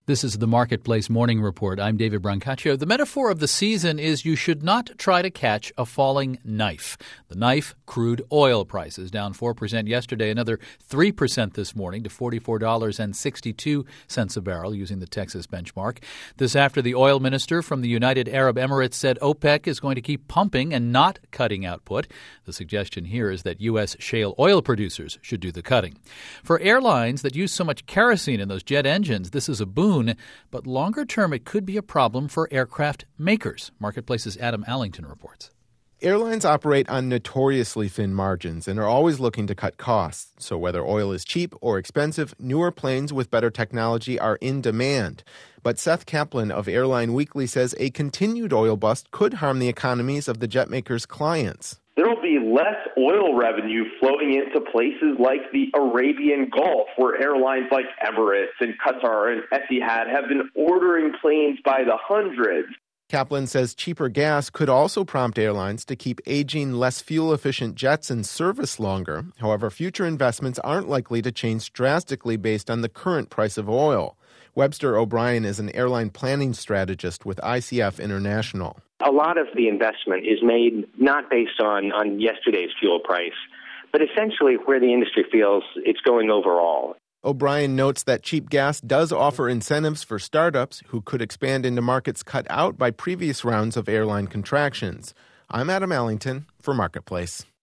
This is the Marketplace Morning Report. I'm David Brancaccio. The metaphor of the season is you should not try to catch a falling knife. The knife, crude oil prices, down 4% yesterday, another 3% this morning to $44.62 a barrel using the Texas benchmark. This after the oil minister from the United Arab Emirates said OPEC is going to keep pumping and not cutting output. The suggestion here is that U.S. shale oil producers should do the cutting. For airlines that use so much kerosene in those jet engines, this is a boon. But longer term, it could be a problem for aircraft makers. Marketplace's Adam Allington reports. Airlines operate on notoriously thin margins and are always looking to cut costs. So whether oil is cheap or expensive, newer planes with better technology are in demand. But Seth Kaplan of Airline Weekly says a continued oil bust could harm the economies of the jet makers' clients. There will be less oil revenue flowing into places like the Arabian Gulf, where airlines like Emirates and Qatar and Etihad have been ordering planes by the hundreds. Kaplan says cheaper gas could also prompt airlines to keep aging, less fuel-efficient jets in service longer. However, future investments aren't likely to change drastically based on the current price of oil. Webster O'Brien is an airline planning strategist with ICF International. A lot of the investment is made not based on yesterday's fuel price, but essentially where the industry feels it's going overall. O'Brien notes that cheap gas does offer incentives for startups who could expand into markets cut out by previous rounds of airline contractions. I'm Adam Allington for Marketplace.